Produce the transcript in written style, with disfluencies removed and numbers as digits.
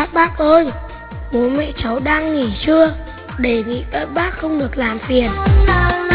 Các bác ơi, bố mẹ cháu đang nghỉ trưa, đề nghị các bác không được làm phiền.